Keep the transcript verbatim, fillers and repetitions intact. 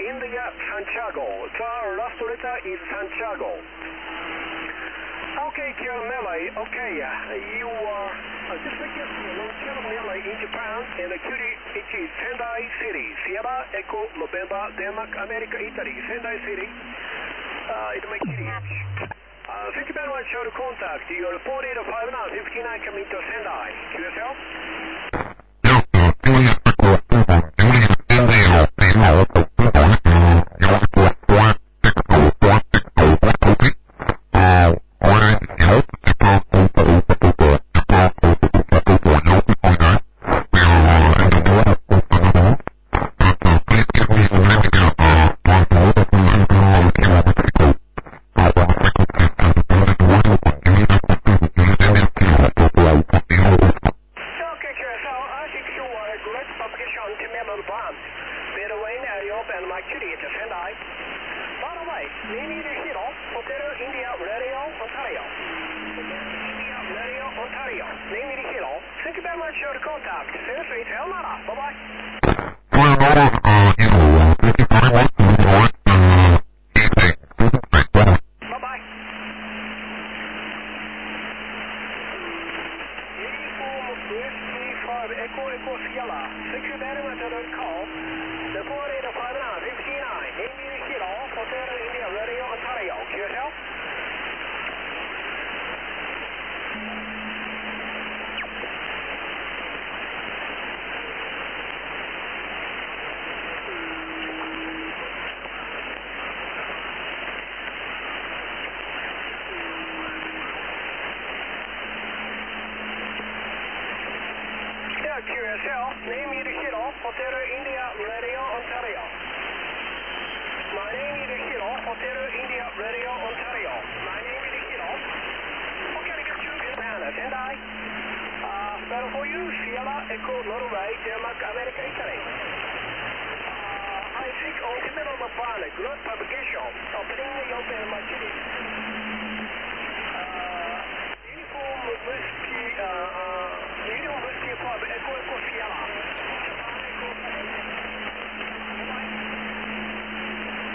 India, Santiago. The last letter is Santiago. Okay, Kira Melee. Okay, you are uh, just like yesterday, Kira Melee in Japan, and the cutie it is Sendai City. Sierra Echo November, Denmark, America, Italy. Sendai City. Uh, it makes it uh, thank you very much for the contact. You are reported five nine fifty-nine coming to Sendai. Q S L? Q S L, name is Hiro, Hotel India, Radio Ontario. My name is Hiro, Hotel India, Radio Ontario. My name is Hiro. Okay, I get you in Japan, Sendai. Uh, spell for you, Sierra, Echo, Norway, Denmark, America, Italy. Uh, I think on the middle of the plan, good publication, opening open my city. Uh, uniform whiskey.